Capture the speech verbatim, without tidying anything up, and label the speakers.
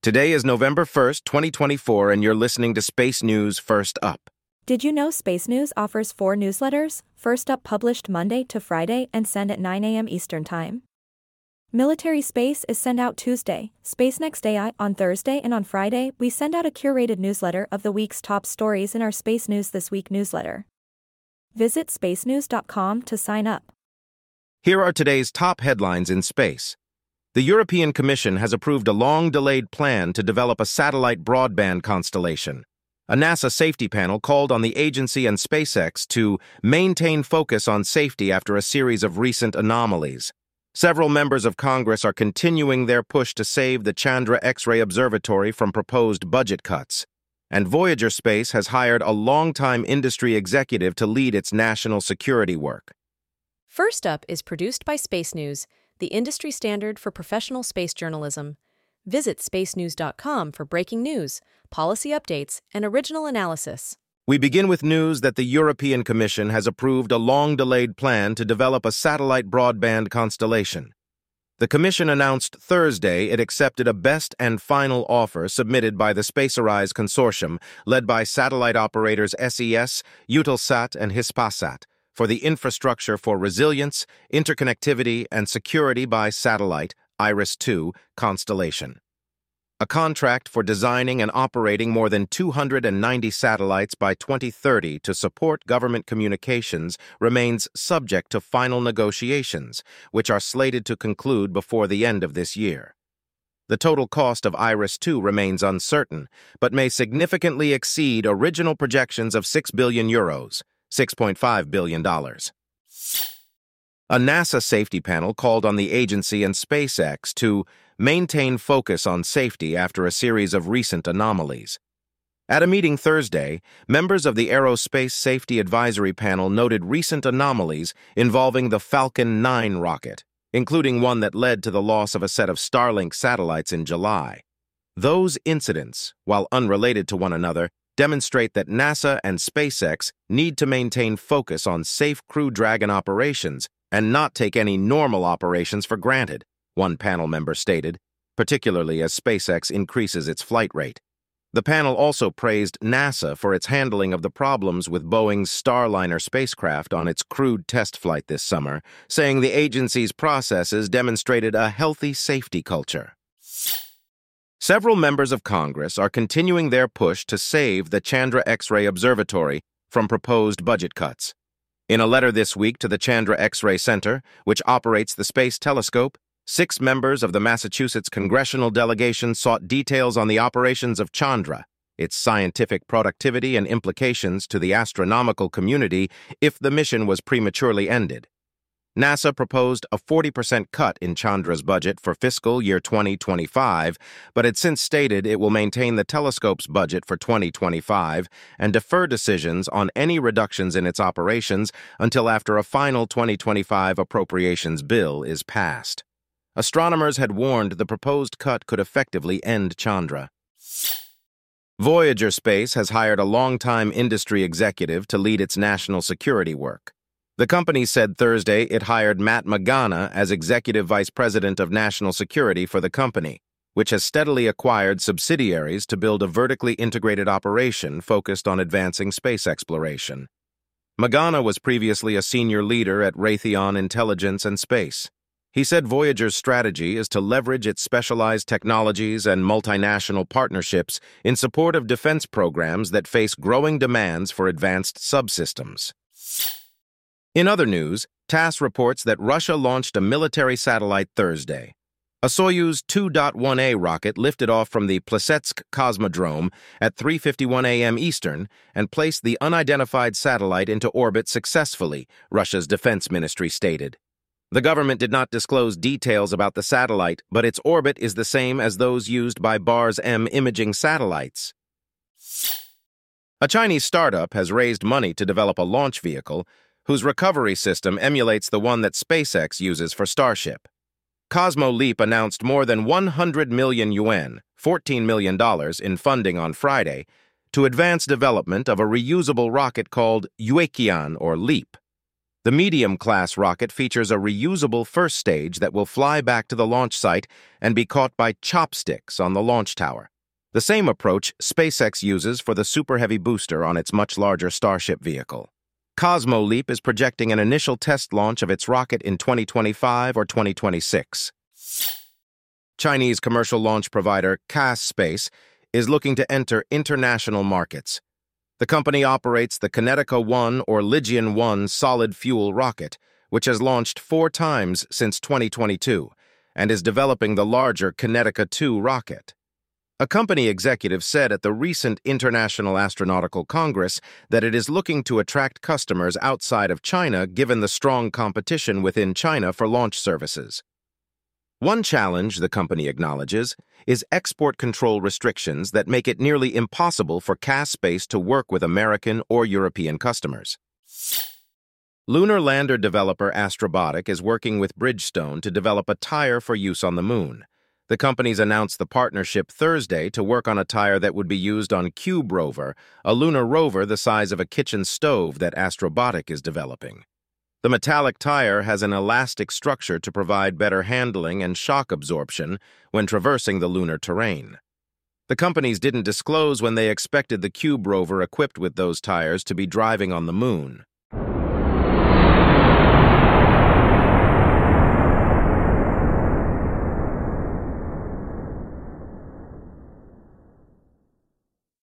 Speaker 1: Today is November first, twenty twenty-four, and you're listening to Space News First Up.
Speaker 2: Did you know Space News offers four newsletters, First Up published Monday to Friday and sent at nine a m Eastern Time? Military Space is sent out Tuesday, Space Next A I on Thursday, and on Friday we send out a curated newsletter of the week's top stories in our Space News This Week newsletter. Visit space news dot com to sign up.
Speaker 1: Here are today's top headlines in space. The European Commission has approved a long-delayed plan to develop a satellite broadband constellation. A NASA safety panel called on the agency and SpaceX to maintain focus on safety after a series of recent anomalies. Several members of Congress are continuing their push to save the Chandra X-ray Observatory from proposed budget cuts. And Voyager Space has hired a longtime industry executive to lead its national security work.
Speaker 3: First Up is produced by Space News, the industry standard for professional space journalism. Visit space news dot com for breaking news, policy updates, and original analysis.
Speaker 1: We begin with news that the European Commission has approved a long-delayed plan to develop a satellite broadband constellation. The Commission announced Thursday it accepted a best and final offer submitted by the SpaceArise Consortium, led by satellite operators S E S, Eutelsat, and Hispasat, for the Infrastructure for Resilience, Interconnectivity, and Security by Satellite, IRIS two, constellation. A contract for designing and operating more than two hundred ninety satellites by twenty thirty to support government communications remains subject to final negotiations, which are slated to conclude before the end of this year. The total cost of IRIS two remains uncertain, but may significantly exceed original projections of six billion euros, six point five billion dollars. A NASA safety panel called on the agency and SpaceX to maintain focus on safety after a series of recent anomalies. At a meeting Thursday, members of the Aerospace Safety Advisory Panel noted recent anomalies involving the Falcon nine rocket, including one that led to the loss of a set of Starlink satellites in July. Those incidents, while unrelated to one another, demonstrate that NASA and SpaceX need to maintain focus on safe Crew Dragon operations and not take any normal operations for granted, one panel member stated, particularly as SpaceX increases its flight rate. The panel also praised NASA for its handling of the problems with Boeing's Starliner spacecraft on its crewed test flight this summer, saying the agency's processes demonstrated a healthy safety culture. Several members of Congress are continuing their push to save the Chandra X-ray Observatory from proposed budget cuts. In a letter this week to the Chandra X-ray Center, which operates the Space Telescope, six members of the Massachusetts congressional delegation sought details on the operations of Chandra, its scientific productivity and implications to the astronomical community if the mission was prematurely ended. NASA proposed a forty percent cut in Chandra's budget for fiscal year twenty twenty-five, but had since stated it will maintain the telescope's budget for twenty twenty-five and defer decisions on any reductions in its operations until after a final twenty twenty-five appropriations bill is passed. Astronomers had warned the proposed cut could effectively end Chandra. Voyager Space has hired a longtime industry executive to lead its national security work. The company said Thursday it hired Matt Magana as Executive Vice President of National Security for the company, which has steadily acquired subsidiaries to build a vertically integrated operation focused on advancing space exploration. Magana was previously a senior leader at Raytheon Intelligence and Space. He said Voyager's strategy is to leverage its specialized technologies and multinational partnerships in support of defense programs that face growing demands for advanced subsystems. In other news, TASS reports that Russia launched a military satellite Thursday. A Soyuz two point one A rocket lifted off from the Plesetsk Cosmodrome at three fifty-one a m Eastern and placed the unidentified satellite into orbit successfully, Russia's defense ministry stated. The government did not disclose details about the satellite, but its orbit is the same as those used by BARS-M imaging satellites. A Chinese startup has raised money to develop a launch vehicle whose recovery system emulates the one that SpaceX uses for Starship. Cosmo Leap announced more than one hundred million yuan, fourteen million dollars, in funding on Friday to advance development of a reusable rocket called Yueqian or Leap. The medium-class rocket features a reusable first stage that will fly back to the launch site and be caught by chopsticks on the launch tower. The same approach SpaceX uses for the Super Heavy booster on its much larger Starship vehicle. Cosmoleap is projecting an initial test launch of its rocket in twenty twenty-five or twenty twenty-six. Chinese commercial launch provider C A S Space is looking to enter international markets. The company operates the Kinetica one or Lijian one solid-fuel rocket, which has launched four times since twenty twenty-two, and is developing the larger Kinetica two rocket. A company executive said at the recent International Astronautical Congress that it is looking to attract customers outside of China given the strong competition within China for launch services. One challenge, the company acknowledges, is export control restrictions that make it nearly impossible for C A S Space to work with American or European customers. Lunar lander developer Astrobotic is working with Bridgestone to develop a tire for use on the moon. The companies announced the partnership Thursday to work on a tire that would be used on Cube Rover, a lunar rover the size of a kitchen stove that Astrobotic is developing. The metallic tire has an elastic structure to provide better handling and shock absorption when traversing the lunar terrain. The companies didn't disclose when they expected the Cube rover equipped with those tires to be driving on the moon.